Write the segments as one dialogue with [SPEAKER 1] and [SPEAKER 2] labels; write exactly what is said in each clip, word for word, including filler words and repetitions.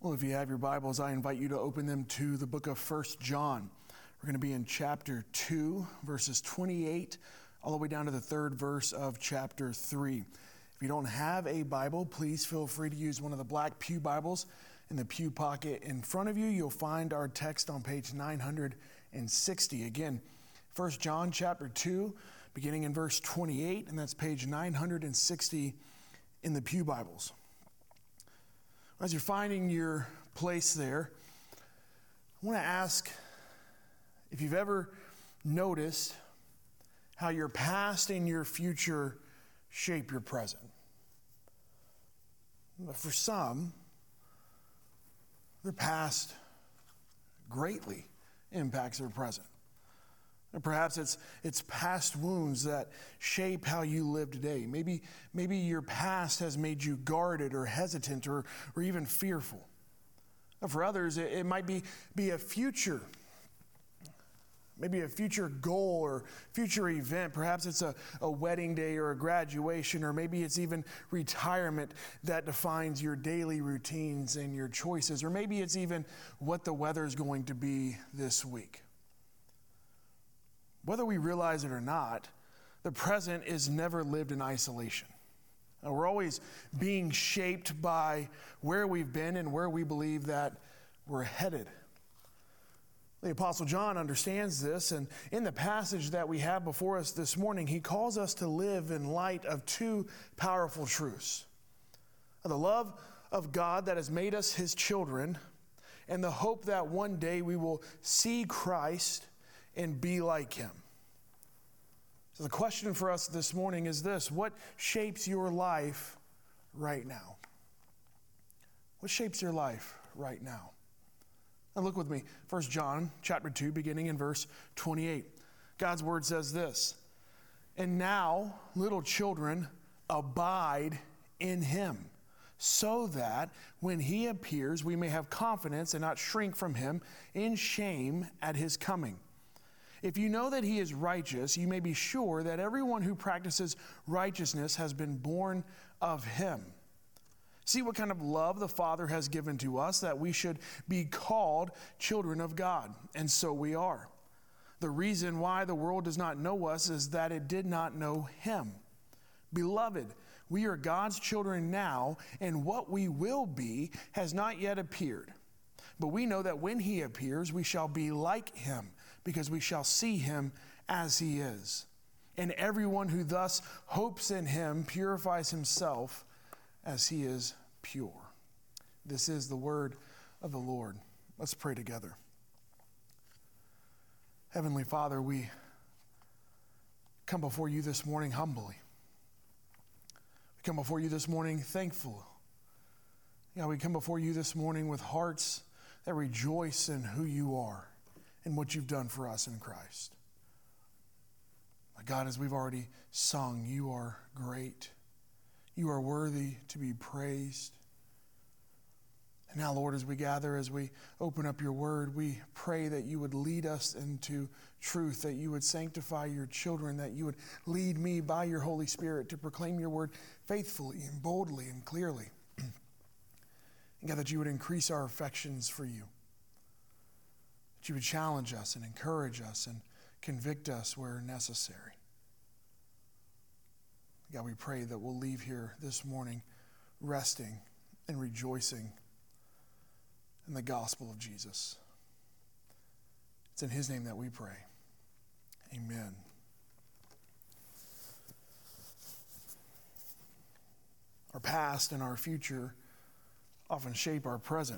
[SPEAKER 1] Well, if you have your Bibles, I invite you to open them to the book of First John. We're going to be in chapter two, verses twenty-eight, all the way down to the third verse of chapter three. If you don't have a Bible, please feel free to use one of the black pew Bibles in the pew pocket in front of you. You'll find our text on page nine hundred sixty. Again, First John chapter two, beginning in verse twenty-eight, and that's page nine hundred sixty in the pew Bibles. As you're finding your place there, I want to ask if you've ever noticed how your past and your future shape your present. For some, their past greatly impacts their present. And perhaps it's it's past wounds that shape how you live today. Maybe maybe your past has made you guarded or hesitant or, or even fearful. And for others, it, it might be, be a future, maybe a future goal or future event. Perhaps it's a, a wedding day or a graduation, or maybe it's even retirement that defines your daily routines and your choices. Or maybe it's even what the weather is going to be this week. Whether we realize it or not, the present is never lived in isolation. We're always being shaped by where we've been and where we believe that we're headed. The Apostle John understands this, and in the passage that we have before us this morning, he calls us to live in light of two powerful truths: the love of God that has made us his children, and the hope that one day we will see Christ and be like him. So the question for us this morning is this: what shapes your life right now? What shapes your life right now? Now look with me, First John chapter two, beginning in verse twenty-eight. God's word says this: "And now, little children, abide in him, so that when he appears, we may have confidence and not shrink from him in shame at his coming. If you know that he is righteous, you may be sure that everyone who practices righteousness has been born of him. See what kind of love the Father has given to us, that we should be called children of God, and so we are. The reason why the world does not know us is that it did not know him. Beloved, we are God's children now, and what we will be has not yet appeared. But we know that when he appears, we shall be like him, because we shall see him as he is. And everyone who thus hopes in him purifies himself as he is pure." This is the word of the Lord. Let's pray together. Heavenly Father, we come before you this morning humbly. We come before you this morning thankful. Yeah, we come before you this morning with hearts that rejoice in who you are and what you've done for us in Christ. My God, as we've already sung, you are great. You are worthy to be praised. And now, Lord, as we gather, as we open up your word, we pray that you would lead us into truth, that you would sanctify your children, that you would lead me by your Holy Spirit to proclaim your word faithfully and boldly and clearly. And God, that you would increase our affections for you. That you would challenge us and encourage us and convict us where necessary. God, we pray that we'll leave here this morning resting and rejoicing in the gospel of Jesus. It's in his name that we pray. Amen. Our past and our future often shape our present.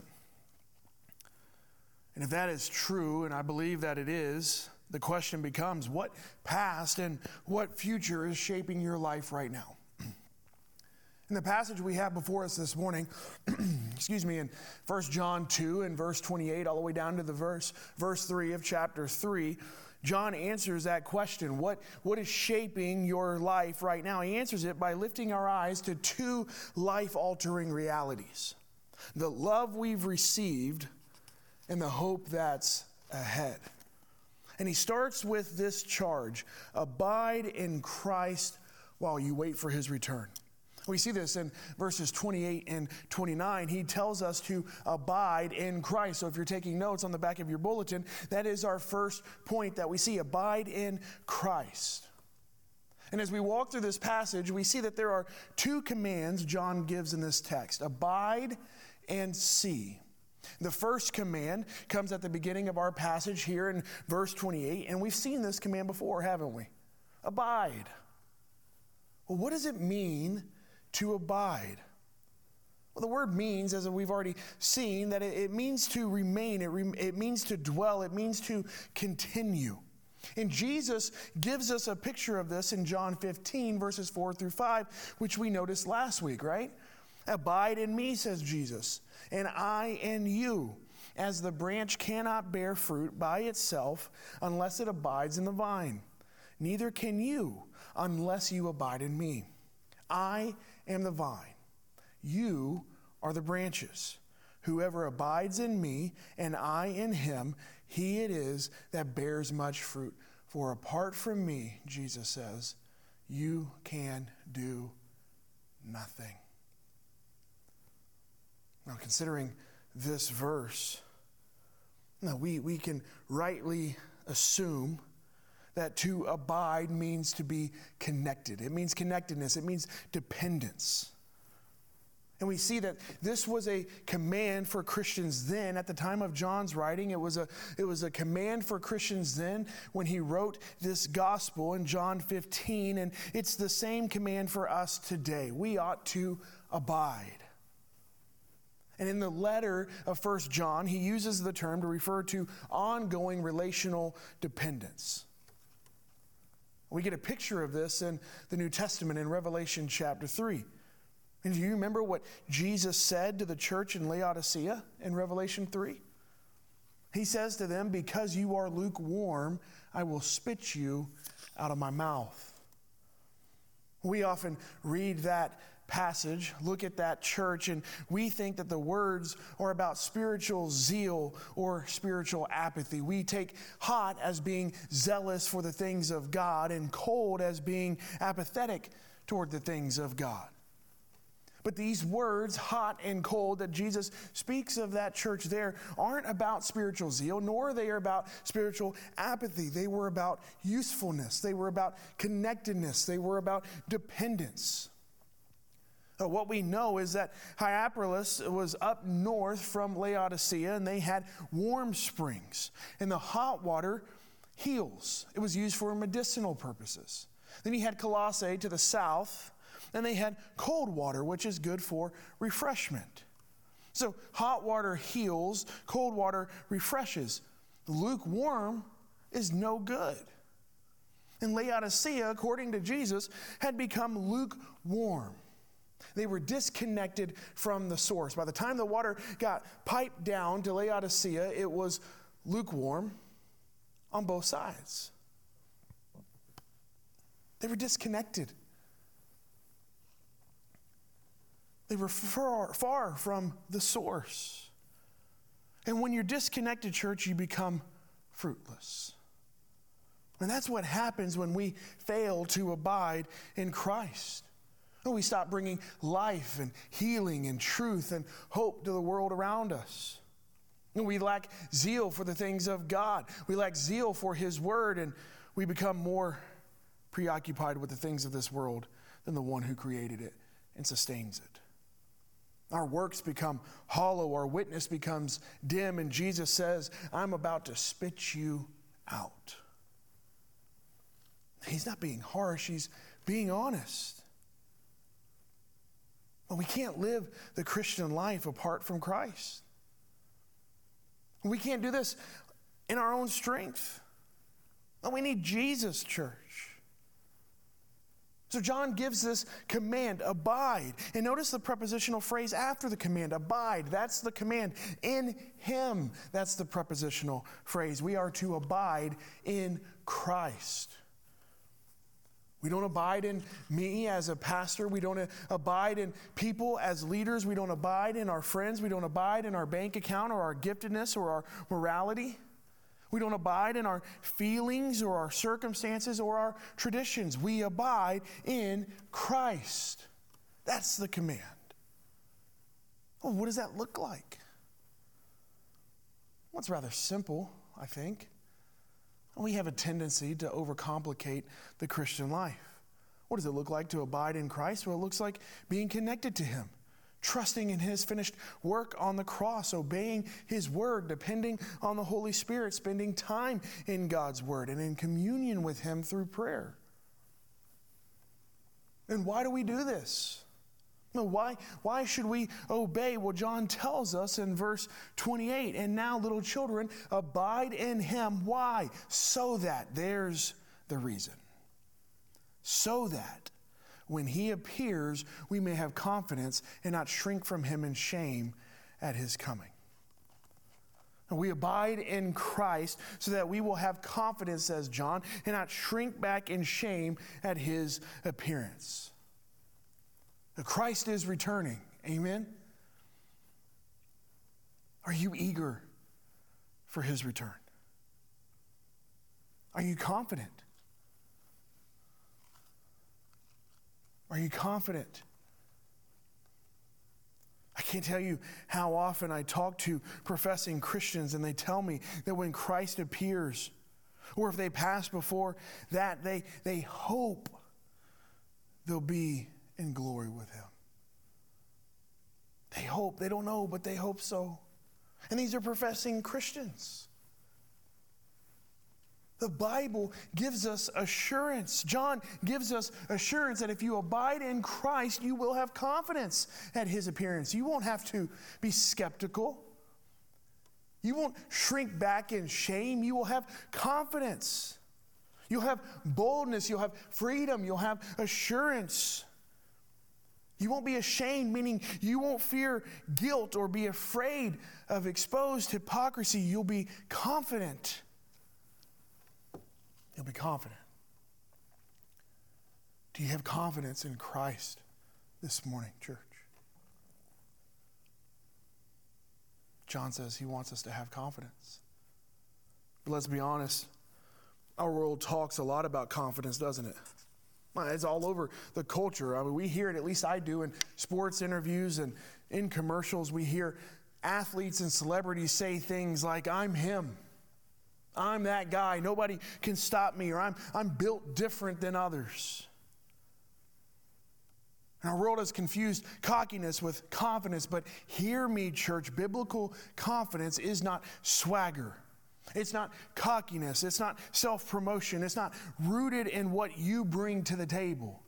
[SPEAKER 1] And if that is true, and I believe that it is, the question becomes, what past and what future is shaping your life right now? In the passage we have before us this morning, excuse me, in First John two and verse twenty-eight, all the way down to the verse, verse three of chapter three, John answers that question. What, what is shaping your life right now? He answers it by lifting our eyes to two life-altering realities: the love we've received and the hope that's ahead. And he starts with this charge: abide in Christ while you wait for his return. We see this in verses twenty-eight and twenty-nine. He tells us to abide in Christ. So if you're taking notes on the back of your bulletin, that is our first point that we see, abide in Christ. And as we walk through this passage, we see that there are two commands John gives in this text, abide and see. The first command comes at the beginning of our passage here in verse twenty-eight, and we've seen this command before, haven't we? Abide. Well, what does it mean to abide? Well, the word means, as we've already seen, that it, it means to remain, it, re, it means to dwell, it means to continue. And Jesus gives us a picture of this in John fifteen, verses four through five, which we noticed last week, right? Abide in me, says Jesus, and I in you, as the branch cannot bear fruit by itself unless it abides in the vine. Neither can you unless you abide in me. I am the vine. You are the branches. Whoever abides in me and I in him, he it is that bears much fruit. For apart from me, Jesus says, you can do nothing. Now, considering this verse, now we, we can rightly assume that to abide means to be connected. It means connectedness. It means dependence. And we see that this was a command for Christians then. At the time of John's writing, it was a, it was a command for Christians then when he wrote this gospel in John fifteen. And it's the same command for us today. We ought to abide. And in the letter of First John, he uses the term to refer to ongoing relational dependence. We get a picture of this in the New Testament in Revelation chapter three. And do you remember what Jesus said to the church in Laodicea in Revelation three? He says to them, because you are lukewarm, I will spit you out of my mouth. We often read that passage, look at that church, and we think that the words are about spiritual zeal or spiritual apathy. We take hot as being zealous for the things of God and cold as being apathetic toward the things of God. But these words, hot and cold, that Jesus speaks of that church there aren't about spiritual zeal, nor are they about spiritual apathy. They were about usefulness. They were about connectedness. They were about dependence. Uh, what we know is that Hierapolis was up north from Laodicea, and they had warm springs. And the hot water heals. It was used for medicinal purposes. Then you had Colossae to the south, and they had cold water, which is good for refreshment. So hot water heals, cold water refreshes. Lukewarm is no good. And Laodicea, according to Jesus, had become lukewarm. They were disconnected from the source. By the time the water got piped down to Laodicea, it was lukewarm on both sides. They were disconnected. They were far, far from the source. And when you're disconnected, church, you become fruitless. And that's what happens when we fail to abide in Christ. We stop bringing life and healing and truth and hope to the world around us. We lack zeal for the things of God. We lack zeal for His Word, and we become more preoccupied with the things of this world than the one who created it and sustains it. Our works become hollow. Our witness becomes dim, and Jesus says, I'm about to spit you out. He's not being harsh. He's being honest. But we can't live the Christian life apart from Christ. We can't do this in our own strength. We need Jesus, church. So John gives this command, abide. And notice the prepositional phrase after the command, abide. That's the command. In Him, that's the prepositional phrase. We are to abide in Christ. We don't abide in me as a pastor. We don't abide in people as leaders. We don't abide in our friends. We don't abide in our bank account or our giftedness or our morality. We don't abide in our feelings or our circumstances or our traditions. We abide in Christ. That's the command. Well, what does that look like? Well, it's rather simple, I think. We have a tendency to overcomplicate the Christian life. What does it look like to abide in Christ? Well, it looks like being connected to Him, trusting in His finished work on the cross, obeying His word, depending on the Holy Spirit, spending time in God's word and in communion with Him through prayer. And why do we do this? Why, why should we obey? Well, John tells us in verse twenty-eight, and now, little children, abide in Him. Why? So that, there's the reason. So that when He appears, we may have confidence and not shrink from Him in shame at His coming. And we abide in Christ so that we will have confidence, says John, and not shrink back in shame at His appearance. Christ is returning. Amen? Are you eager for His return? Are you confident? Are you confident? I can't tell you how often I talk to professing Christians and they tell me that when Christ appears, or if they pass before that, they, they hope they'll be in glory with Him. They hope. They don't know, but they hope so. And these are professing Christians. The Bible gives us assurance. John gives us assurance that if you abide in Christ, you will have confidence at His appearance. You won't have to be skeptical. You won't shrink back in shame. You will have confidence. You'll have boldness. You'll have freedom. You'll have assurance. You won't be ashamed, meaning you won't fear guilt or be afraid of exposed hypocrisy. You'll be confident. You'll be confident. Do you have confidence in Christ this morning, church? John says he wants us to have confidence. But let's be honest, our world talks a lot about confidence, doesn't it? It's all over the culture. I mean, we hear it, at least I do, in sports interviews and in commercials. We hear athletes and celebrities say things like, I'm him. I'm that guy. Nobody can stop me, or I'm, I'm built different than others. And our world has confused cockiness with confidence, but hear me, church. Biblical confidence is not swagger. It's not cockiness. It's not self-promotion. It's not rooted in what you bring to the table.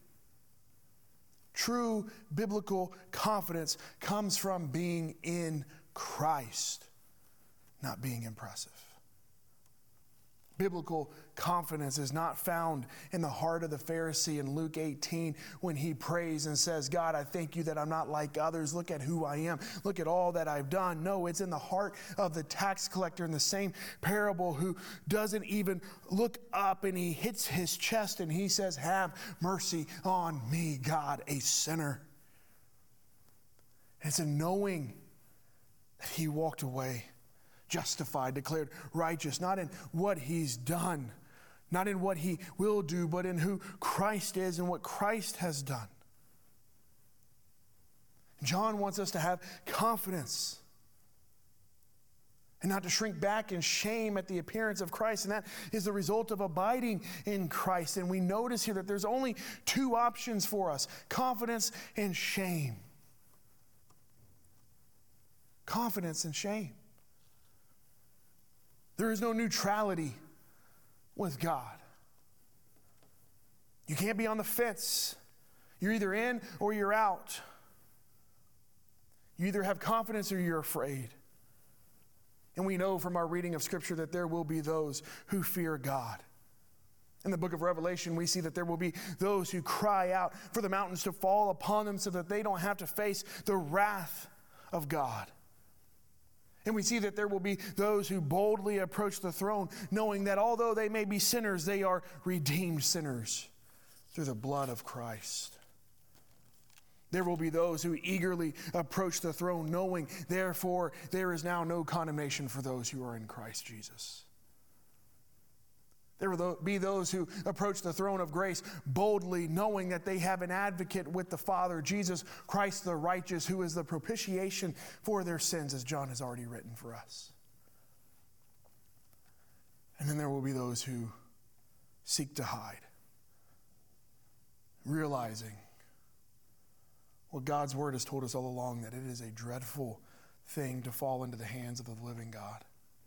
[SPEAKER 1] True biblical confidence comes from being in Christ, not being impressive. Biblical confidence is not found in the heart of the Pharisee in Luke eighteen when he prays and says, God, I thank you that I'm not like others. Look at who I am. Look at all that I've done. No, it's in the heart of the tax collector in the same parable who doesn't even look up, and he hits his chest and he says, have mercy on me, God, a sinner. It's a knowing that he walked away justified, declared righteous, not in what he's done, not in what he will do, but in who Christ is and what Christ has done. John wants us to have confidence and not to shrink back in shame at the appearance of Christ, and that is the result of abiding in Christ. And we notice here that there's only two options for us: confidence and shame. Confidence and shame. There is no neutrality with God. You can't be on the fence. You're either in or you're out. You either have confidence or you're afraid. And we know from our reading of Scripture that there will be those who fear God. In the book of Revelation, we see that there will be those who cry out for the mountains to fall upon them so that they don't have to face the wrath of God. And we see that there will be those who boldly approach the throne, knowing that although they may be sinners, they are redeemed sinners through the blood of Christ. There will be those who eagerly approach the throne, knowing, therefore, there is now no condemnation for those who are in Christ Jesus. There will be those who approach the throne of grace boldly, knowing that they have an advocate with the Father, Jesus Christ the righteous, who is the propitiation for their sins, as John has already written for us. And then there will be those who seek to hide, realizing what God's word has told us all along, that it is a dreadful thing to fall into the hands of the living God.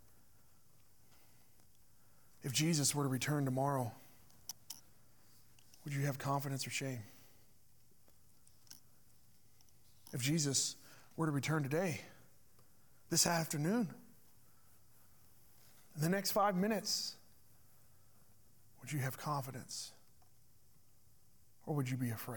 [SPEAKER 1] If Jesus were to return tomorrow, would you have confidence or shame? If Jesus were to return today, this afternoon, in the next five minutes, would you have confidence? Or would you be afraid?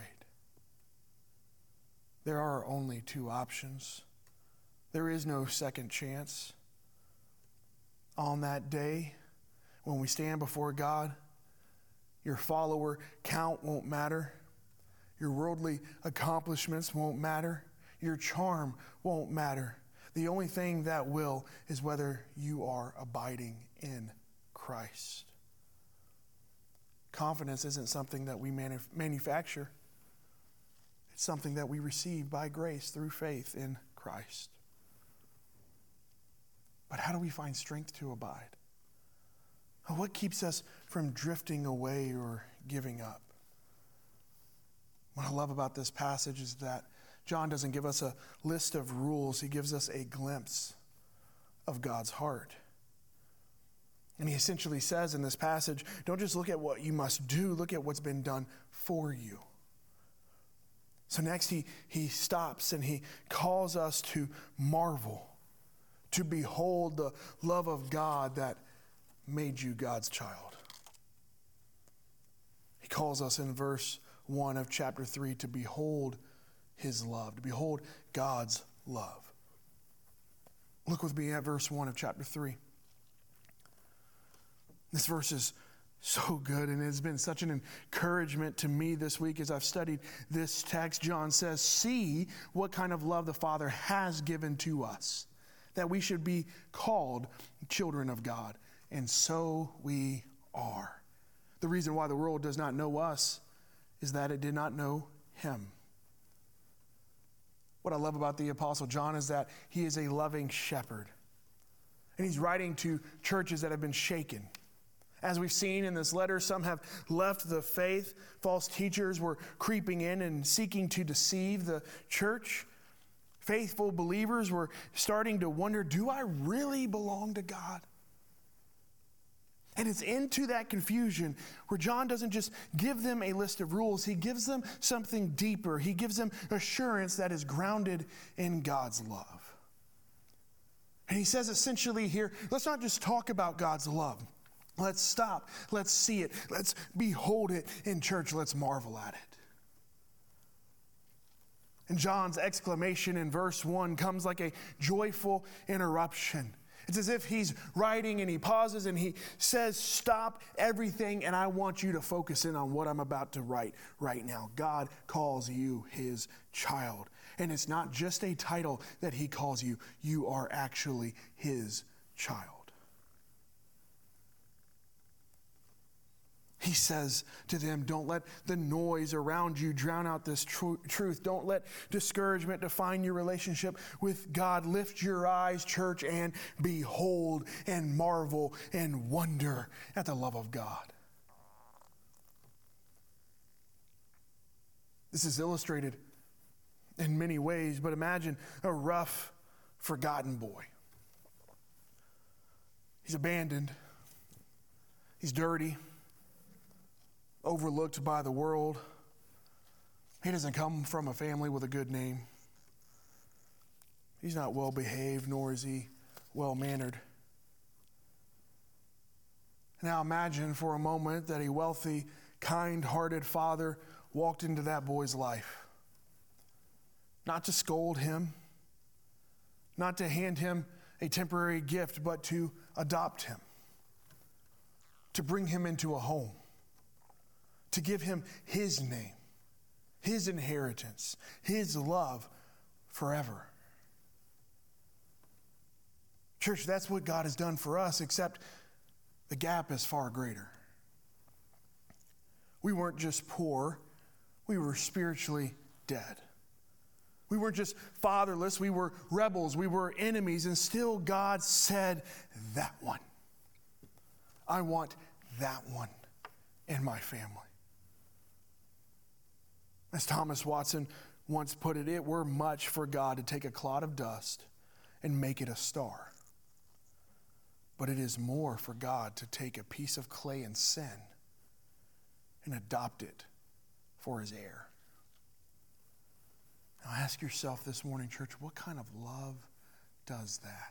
[SPEAKER 1] There are only two options. There is no second chance. On that day, when we stand before God, your follower count won't matter. Your worldly accomplishments won't matter. Your charm won't matter. The only thing that will is whether you are abiding in Christ. Confidence isn't something that we manuf- manufacture. It's something that we receive by grace through faith in Christ. But how do we find strength to abide? What keeps us from drifting away or giving up? What I love about this passage is that John doesn't give us a list of rules. He gives us a glimpse of God's heart. And he essentially says in this passage, don't just look at what you must do, look at what's been done for you. So next he, he stops and he calls us to marvel, to behold the love of God that made you God's child. He calls us in verse one of chapter three to behold his love, to behold God's love. Look with me at verse one of chapter three. This verse is so good, and it has been such an encouragement to me this week as I've studied this text. John says, see what kind of love the Father has given to us, that we should be called children of God. And so we are. The reason why the world does not know us is that it did not know him. What I love about the Apostle John is that he is a loving shepherd. And he's writing to churches that have been shaken. As we've seen in this letter, some have left the faith. False teachers were creeping in and seeking to deceive the church. Faithful believers were starting to wonder, do I really belong to God? And it's into that confusion where John doesn't just give them a list of rules. He gives them something deeper. He gives them assurance that is grounded in God's love. And he says essentially here, let's not just talk about God's love. Let's stop. Let's see it. Let's behold it in church. Let's marvel at it. And John's exclamation in verse one comes like a joyful interruption. It's as if he's writing and he pauses and he says, stop everything, and I want you to focus in on what I'm about to write right now. God calls you his child. And it's not just a title that he calls you. You are actually his child. He says to them, don't let the noise around you drown out this tr- truth. Don't let discouragement define your relationship with God. Lift your eyes, church, and behold and marvel and wonder at the love of God. This is illustrated in many ways, but imagine a rough, forgotten boy. He's abandoned. He's dirty. Overlooked by the world. He doesn't come from a family with a good name. He's not well behaved, nor is he well mannered. Now imagine for a moment that a wealthy, kind-hearted father walked into that boy's life. Not to scold him, not to hand him a temporary gift, but to adopt him, to bring him into a home, to give him his name, his inheritance, his love forever. Church, that's what God has done for us, except the gap is far greater. we weren't just poor, we were spiritually dead. We weren't just fatherless, we were rebels, we were enemies, and still God said, that one. I want that one in my family. As Thomas Watson once put it, it were much for God to take a clod of dust and make it a star. But it is more for God to take a piece of clay and sin and adopt it for his heir. Now ask yourself this morning, church, what kind of love does that?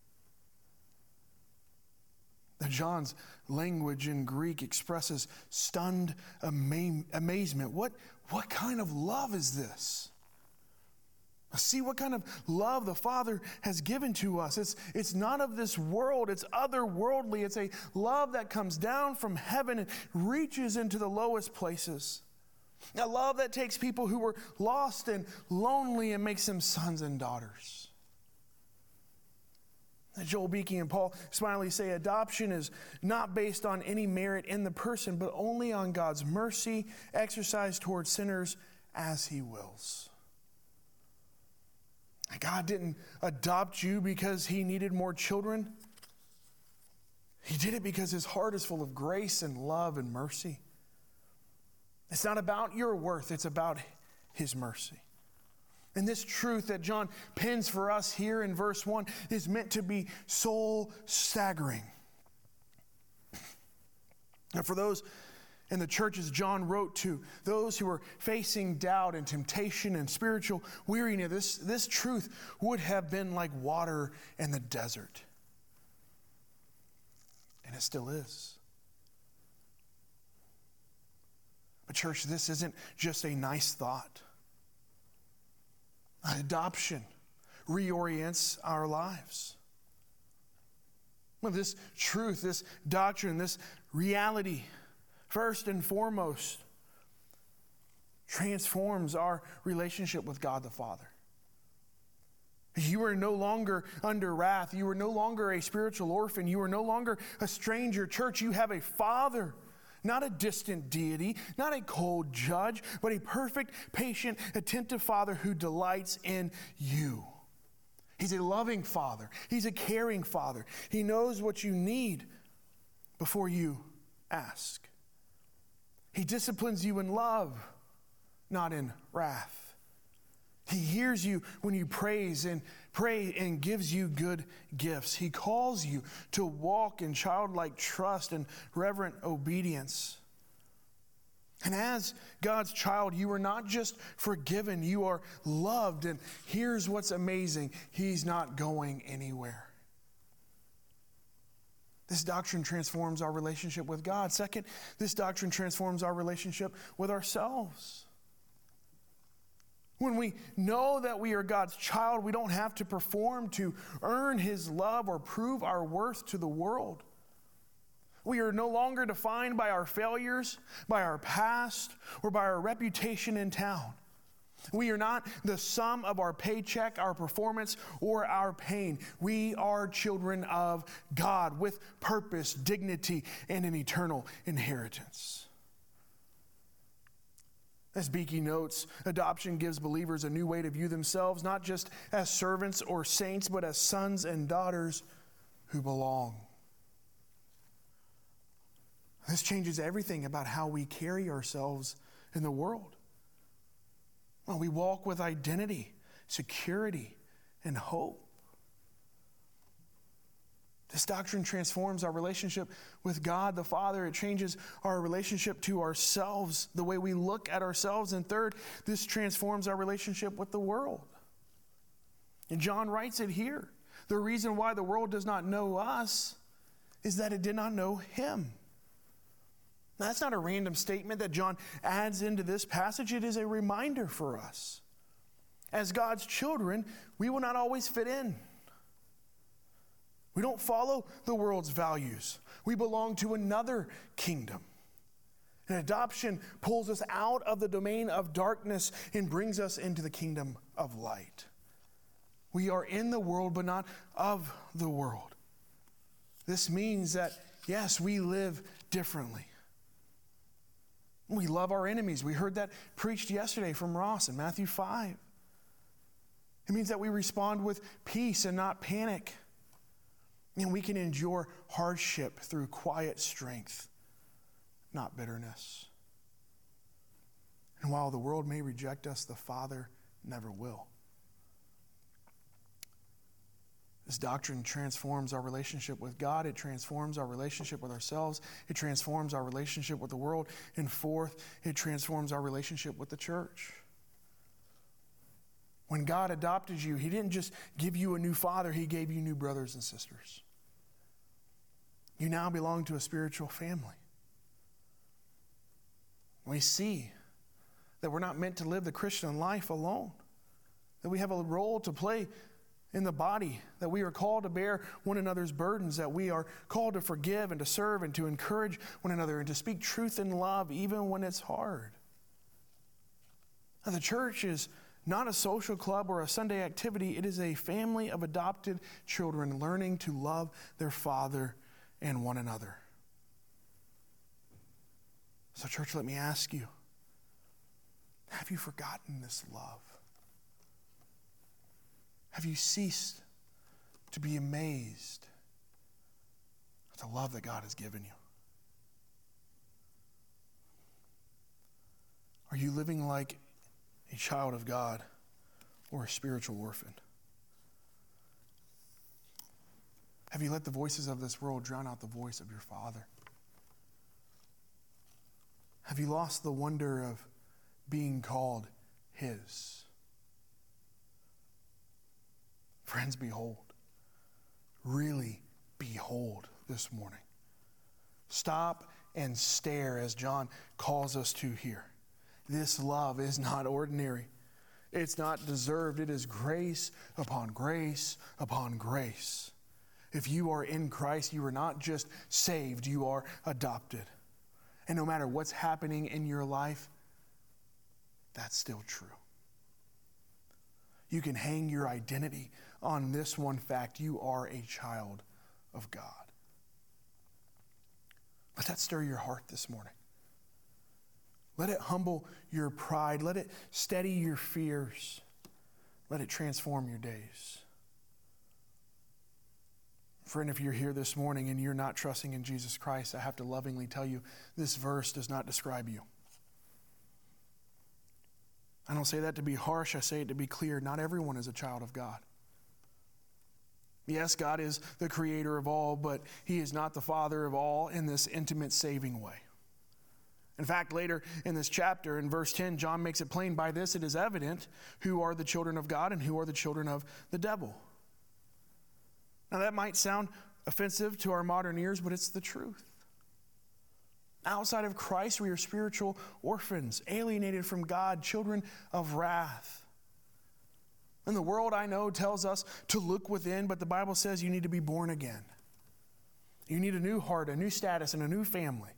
[SPEAKER 1] Now, John's language in Greek expresses stunned ama- amazement. What, what kind of love is this? See what kind of love the Father has given to us. It's, it's not of this world. It's otherworldly. It's a love that comes down from heaven and reaches into the lowest places. A love that takes people who were lost and lonely and makes them sons and daughters. Joel Beakey and Paul Smiley say adoption is not based on any merit in the person, but only on God's mercy exercised towards sinners as he wills. God didn't adopt you because he needed more children. He did it because his heart is full of grace and love and mercy. It's not about your worth, it's about his mercy. And this truth that John pens for us here in verse one is meant to be soul staggering. And for those in the churches John wrote to, those who were facing doubt and temptation and spiritual weariness, this, this truth would have been like water in the desert. And it still is. But church, this isn't just a nice thought. Adoption reorients our lives. Well, this truth, this doctrine, this reality, first and foremost, transforms our relationship with God the Father. You are no longer under wrath. You are no longer a spiritual orphan. You are no longer a stranger. Church, you have a Father. Not a distant deity, not a cold judge, but a perfect, patient, attentive Father who delights in you. He's a loving Father. He's a caring Father. He knows what you need before you ask. He disciplines you in love, not in wrath. He hears you when you praise and pray and gives you good gifts. He calls you to walk in childlike trust and reverent obedience. And as God's child, you are not just forgiven, you are loved. And here's what's amazing. He's not going anywhere. This doctrine transforms our relationship with God. Second, this doctrine transforms our relationship with ourselves. When we know that we are God's child, we don't have to perform to earn his love or prove our worth to the world. We are no longer defined by our failures, by our past, or by our reputation in town. We are not the sum of our paycheck, our performance, or our pain. We are children of God with purpose, dignity, and an eternal inheritance. As Beakey notes, adoption gives believers a new way to view themselves, not just as servants or saints, but as sons and daughters who belong. This changes everything about how we carry ourselves in the world. Well, we walk with identity, security, and hope. This doctrine transforms our relationship with God the Father. It changes our relationship to ourselves, the way we look at ourselves. And third, this transforms our relationship with the world. And John writes it here. The reason why the world does not know us is that it did not know him. Now, that's not a random statement that John adds into this passage. It is a reminder for us. As God's children, we will not always fit in. We don't follow the world's values. We belong to another kingdom. And adoption pulls us out of the domain of darkness and brings us into the kingdom of light. We are in the world, but not of the world. This means that, yes, we live differently. We love our enemies. We heard that preached yesterday from Ross in Matthew five. It means that we respond with peace and not panic. And we can endure hardship through quiet strength, not bitterness. And while the world may reject us, the Father never will. This doctrine transforms our relationship with God. It transforms our relationship with ourselves. It transforms our relationship with the world. And fourth, it transforms our relationship with the church. When God adopted you, He didn't just give you a new father, He gave you new brothers and sisters. You now belong to a spiritual family. We see that we're not meant to live the Christian life alone, that we have a role to play in the body, that we are called to bear one another's burdens, that we are called to forgive and to serve and to encourage one another and to speak truth in love even when it's hard. Now, the church is not a social club or a Sunday activity. It is a family of adopted children learning to love their Father and one another. So, church, let me ask you, have you forgotten this love? Have you ceased to be amazed at the love that God has given you? Are you living like a child of God or a spiritual orphan? Have you let the voices of this world drown out the voice of your Father? Have you lost the wonder of being called His? Friends, behold. Really behold this morning. Stop and stare as John calls us to here. This love is not ordinary. It's not deserved. It is grace upon grace upon grace. If you are in Christ, you are not just saved, you are adopted. And no matter what's happening in your life, that's still true. You can hang your identity on this one fact: you are a child of God. Let that stir your heart this morning. Let it humble your pride. Let it steady your fears. Let it transform your days. Friend, if you're here this morning and you're not trusting in Jesus Christ, I have to lovingly tell you, this verse does not describe you. I don't say that to be harsh. I say it to be clear. Not everyone is a child of God. Yes, God is the creator of all, but He is not the Father of all in this intimate, saving way. In fact, later in this chapter, in verse ten, John makes it plain, by this it is evident who are the children of God and who are the children of the devil. Now that might sound offensive to our modern ears, but it's the truth. Outside of Christ, we are spiritual orphans, alienated from God, children of wrath. And the world, I know, tells us to look within, but the Bible says you need to be born again. You need a new heart, a new status, and a new family.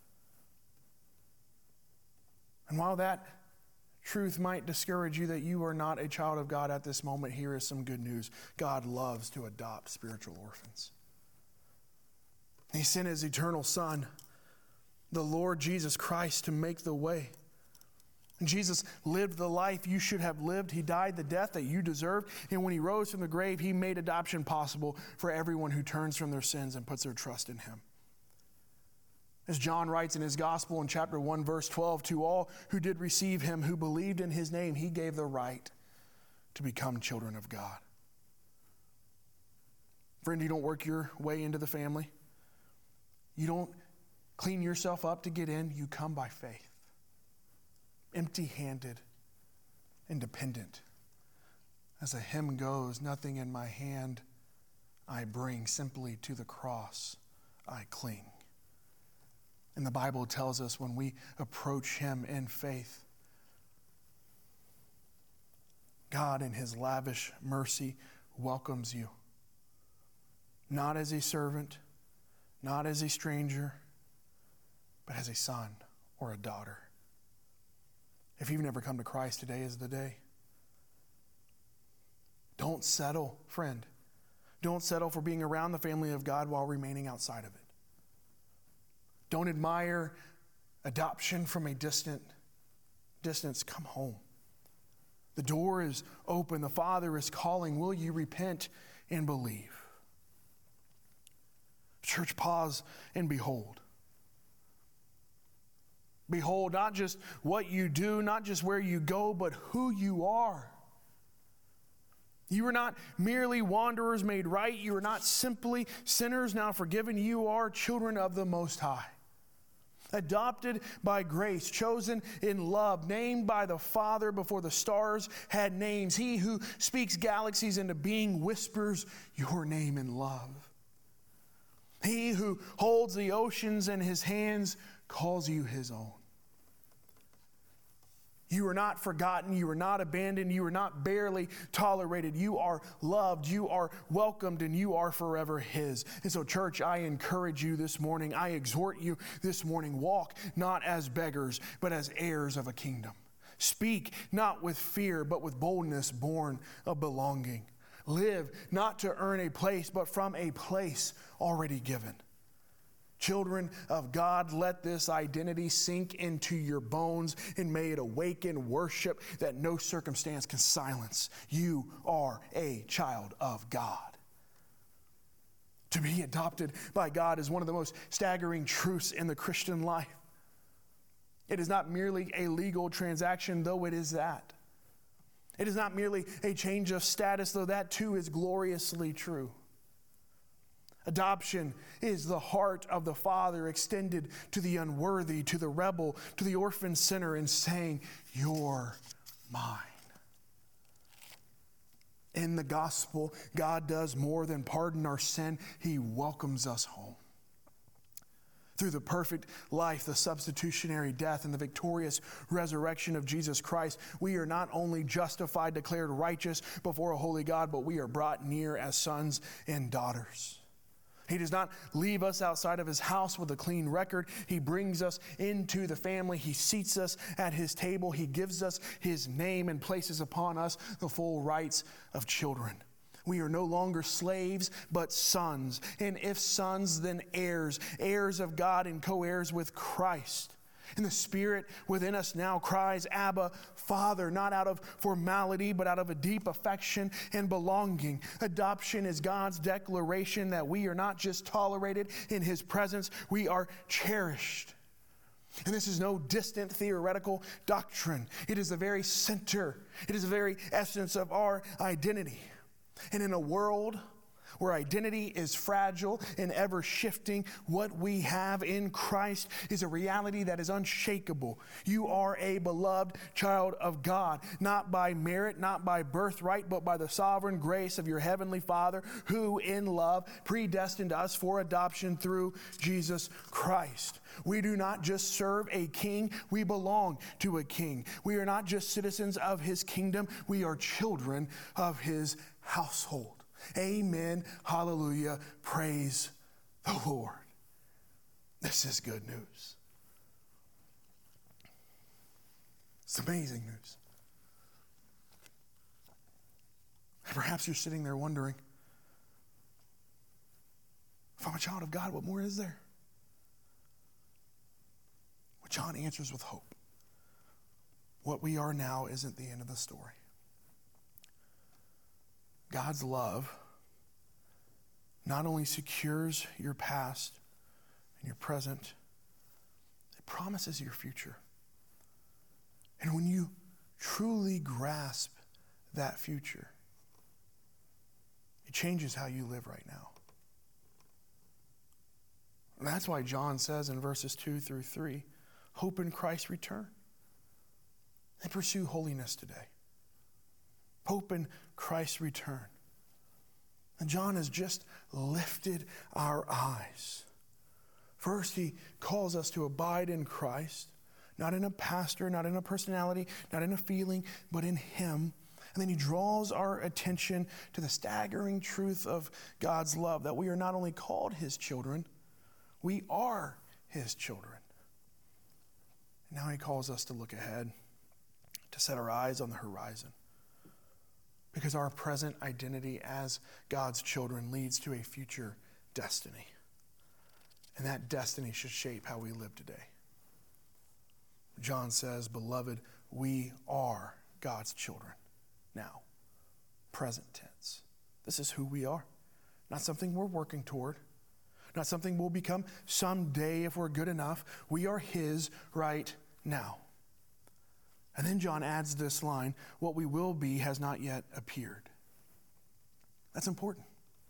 [SPEAKER 1] And while that truth might discourage you that you are not a child of God at this moment, here is some good news. God loves to adopt spiritual orphans. He sent His eternal Son, the Lord Jesus Christ, to make the way. And Jesus lived the life you should have lived. He died the death that you deserved. And when He rose from the grave, He made adoption possible for everyone who turns from their sins and puts their trust in Him. As John writes in his gospel in chapter one, verse twelve, to all who did receive Him, who believed in His name, He gave the right to become children of God. Friend, you don't work your way into the family. You don't clean yourself up to get in. You come by faith, empty-handed and dependent. As a hymn goes, nothing in my hand I bring, simply to the cross I cling. And the Bible tells us when we approach Him in faith, God in His lavish mercy welcomes you. Not as a servant, not as a stranger, but as a son or a daughter. If you've never come to Christ, today is the day. Don't settle, friend. Don't settle for being around the family of God while remaining outside of it. Don't admire Adoption from a distant distance, come home. The door is open. The Father is calling. Will you repent and believe? Church, pause and behold. Behold not just what you do, not just where you go, but who you are. You are not merely wanderers made right. You are not simply sinners now forgiven. You are children of the Most High. Adopted by grace, chosen in love, named by the Father before the stars had names. He who speaks galaxies into being whispers your name in love. He who holds the oceans in his hands calls you his own. You are not forgotten. You are not abandoned. You are not barely tolerated. You are loved. You are welcomed, and you are forever his. And so, church, I encourage you this morning. I exhort you this morning. Walk not as beggars, but as heirs of a kingdom. Speak not with fear, but with boldness born of belonging. Live not to earn a place, but from a place already given. Children of God, let this identity sink into your bones and may it awaken worship that no circumstance can silence. You are a child of God. To be adopted by God is one of the most staggering truths in the Christian life. It is not merely a legal transaction, though it is that. It is not merely a change of status, though that too is gloriously true. Adoption is the heart of the Father extended to the unworthy, to the rebel, to the orphan sinner, and saying, "You're mine." In the gospel, God does more than pardon our sin. He welcomes us home. Through the perfect life, the substitutionary death, and the victorious resurrection of Jesus Christ, we are not only justified, declared righteous before a holy God, but we are brought near as sons and daughters. He does not leave us outside of his house with a clean record. He brings us into the family. He seats us at his table. He gives us his name and places upon us the full rights of children. We are no longer slaves, but sons. And if sons, then heirs, heirs of God and co-heirs with Christ. And the Spirit within us now cries, "Abba, Father," not out of formality, but out of a deep affection and belonging. Adoption is God's declaration that we are not just tolerated in his presence, we are cherished. And this is no distant theoretical doctrine. It is the very center, it is the very essence of our identity. And in a world where identity is fragile and ever shifting, what we have in Christ is a reality that is unshakable. You are a beloved child of God, not by merit, not by birthright, but by the sovereign grace of your heavenly Father, who in love predestined us for adoption through Jesus Christ. We do not just serve a king, we belong to a king. We are not just citizens of his kingdom, we are children of his household. Amen. Hallelujah. Praise the Lord. This is good news. It's amazing news. Perhaps you're sitting there wondering, if I'm a child of God, what more is there? Well, John answers with hope. What we are now isn't the end of the story. God's love not only secures your past and your present, it promises your future. And when you truly grasp that future, it changes how you live right now. And that's why John says in verses two through three, hope in Christ's return and pursue holiness today. Hope in Christ's return. And John has just lifted our eyes. First, he calls us to abide in Christ, not in a pastor, not in a personality, not in a feeling, but in him. And then he draws our attention to the staggering truth of God's love, that we are not only called his children, we are his children. And now he calls us to look ahead, to set our eyes on the horizon. Because our present identity as God's children leads to a future destiny. And that destiny should shape how we live today. John says, beloved, we are God's children now. Present tense. This is who we are. Not something we're working toward. Not something we'll become someday if we're good enough. We are his right now. And then John adds this line, what we will be has not yet appeared. That's important.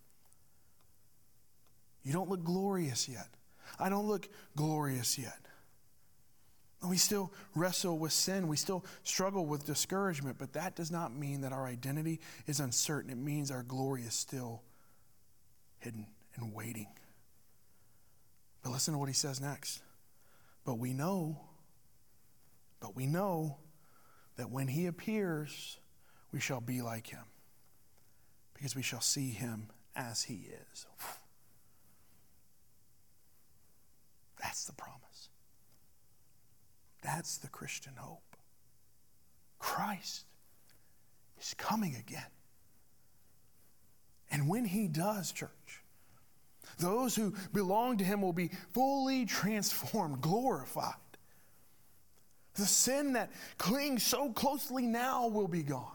[SPEAKER 1] You don't look glorious yet. I don't look glorious yet. We still wrestle with sin. We still struggle with discouragement, but that does not mean that our identity is uncertain. It means our glory is still hidden and waiting. But listen to what he says next. But we know, but we know that when he appears, we shall be like him, because we shall see him as he is. That's the promise. That's the Christian hope. Christ is coming again. And when he does, church, those who belong to him will be fully transformed, glorified. The sin that clings so closely now will be gone.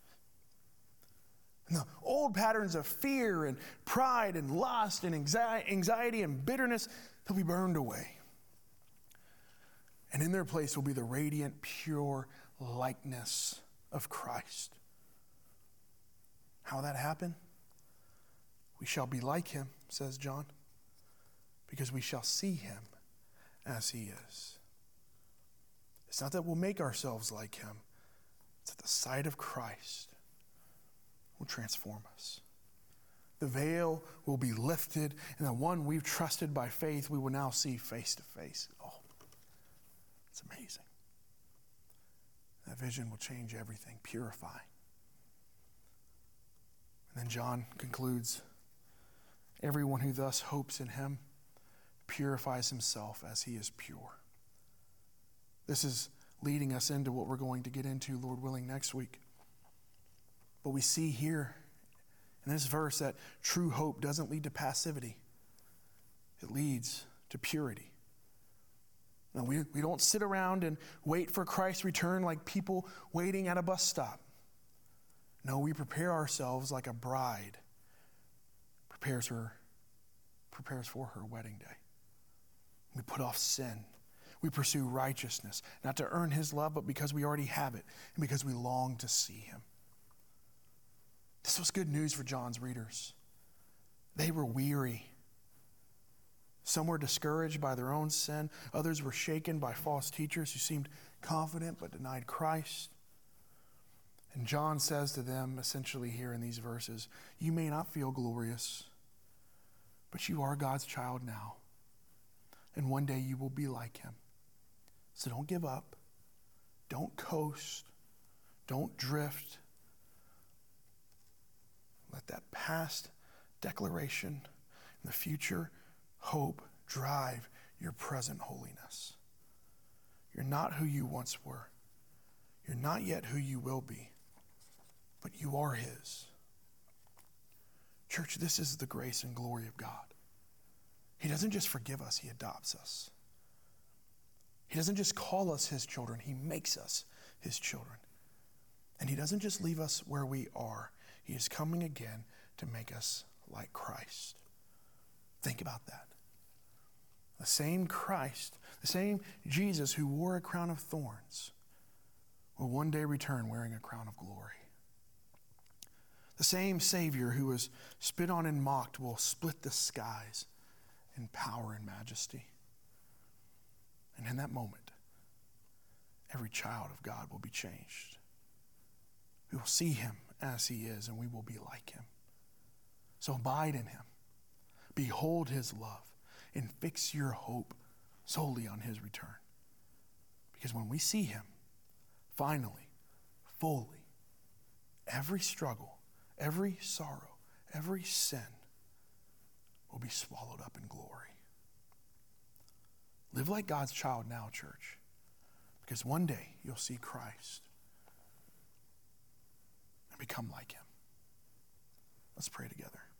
[SPEAKER 1] And the old patterns of fear and pride and lust and anxiety and bitterness, they'll be burned away. And in their place will be the radiant, pure likeness of Christ. How will that happen? We shall be like him, says John, because we shall see him as he is. It's not that we'll make ourselves like him. It's that the sight of Christ will transform us. The veil will be lifted, and the one we've trusted by faith, we will now see face to face. Oh, it's amazing. That vision will change everything, purify. And then John concludes, everyone who thus hopes in him purifies himself as he is pure. This is leading us into what we're going to get into, Lord willing, next week. But we see here in this verse that true hope doesn't lead to passivity. It leads to purity. Now, we, we don't sit around and wait for Christ's return like people waiting at a bus stop. No, we prepare ourselves like a bride prepares her, prepares for her wedding day. We put off sin. We pursue righteousness, not to earn his love, but because we already have it and because we long to see him. This was good news for John's readers. They were weary. Some were discouraged by their own sin. Others were shaken by false teachers who seemed confident but denied Christ. And John says to them, essentially here in these verses, you may not feel glorious, but you are God's child now. And one day you will be like him. So don't give up. Don't coast. Don't drift. Let that past declaration and the future hope drive your present holiness. You're not who you once were. You're not yet who you will be, but you are his. Church, this is the grace and glory of God. He doesn't just forgive us, he adopts us. He doesn't just call us his children, he makes us his children. And he doesn't just leave us where we are. He is coming again to make us like Christ. Think about that. The same Christ, the same Jesus who wore a crown of thorns will one day return wearing a crown of glory. The same Savior who was spit on and mocked will split the skies in power and majesty. And in that moment, every child of God will be changed. We will see him as he is, and we will be like him. So abide in him. Behold his love, and fix your hope solely on his return. Because when we see him, finally, fully, every struggle, every sorrow, every sin will be swallowed up in glory. Live like God's child now, church, because one day you'll see Christ and become like him. Let's pray together.